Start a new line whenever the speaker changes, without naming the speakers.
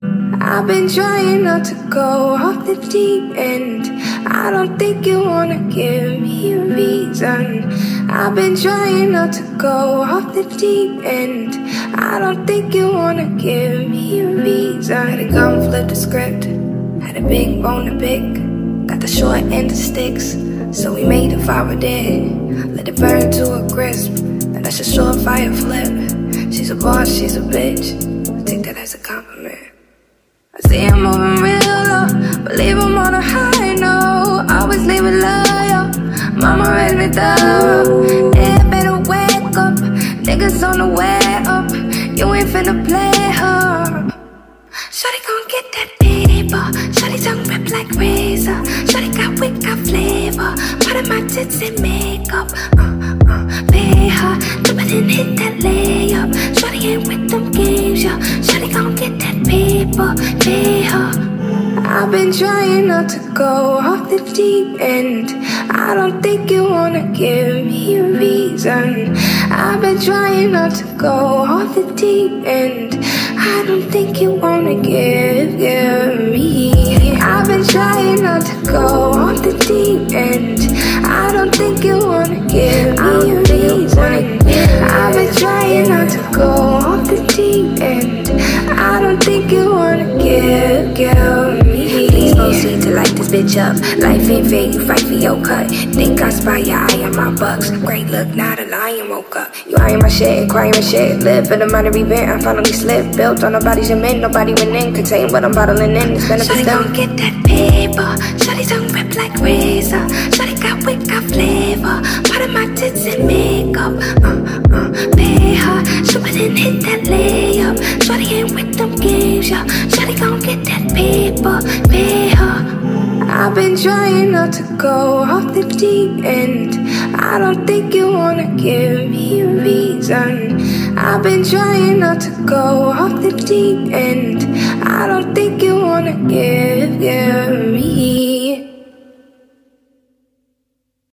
I've been trying not to go off the deep end. I don't think you wanna give me a reason. I've been trying not to go off the deep end. I don't think you wanna give me a reason. Had a gun, flip the script. Had a big bone to pick. Got the short end of sticks, so we made a fire dead. Let it burn to a crisp. Now that's a surefire flip. She's a boss, she's a bitch. I take that as a compliment. I see I'm moving real low, but leave them on a high note. Always leave it loyal. Mama raised me thorough. Yeah, better wake up. Niggas on the way up. You ain't finna play her. Shawty gon' get that paper. Shawty tongue rip like razor. Shawty got wit, got flavor. Part of my tits and makeup. Pay her. Jump it and hit that layup. Shawty ain't with them games, yo. Shawty gon' get that paper. Pay her. I've been trying not to go off the deep end. I don't think you wanna give me a reason. I've been trying not to go off the deep end. I don't think you wanna give me. I've been trying not to go off the deep end. I don't think you wanna give me a reason. I've been trying not to go off the deep end. I don't think you wanna give me. Please proceed to light this bitch up. Life ain't fair, you fight for your cut. Think I spy your eye on my bucks. Great look, not a lion woke up. You eyeing my shit, crying my shit. Live for the minor event, I finally slipped. Built on nobody's cement, nobody went in. Contain what I'm bottling in, it's benefits done. Shawty gon' get that paper. Shawty tongue rip like razor. Shawty got wit, got flavor. Part of my tits and makeup. Pay her. Shoot it and hit that layup. Shawty ain't with them games, yo. Shawty gon' get that paper. Pay her. I've been trying not to go off the deep end. I don't think you wanna give me a reason. I've been trying not to go off the deep end. I don't think you wanna give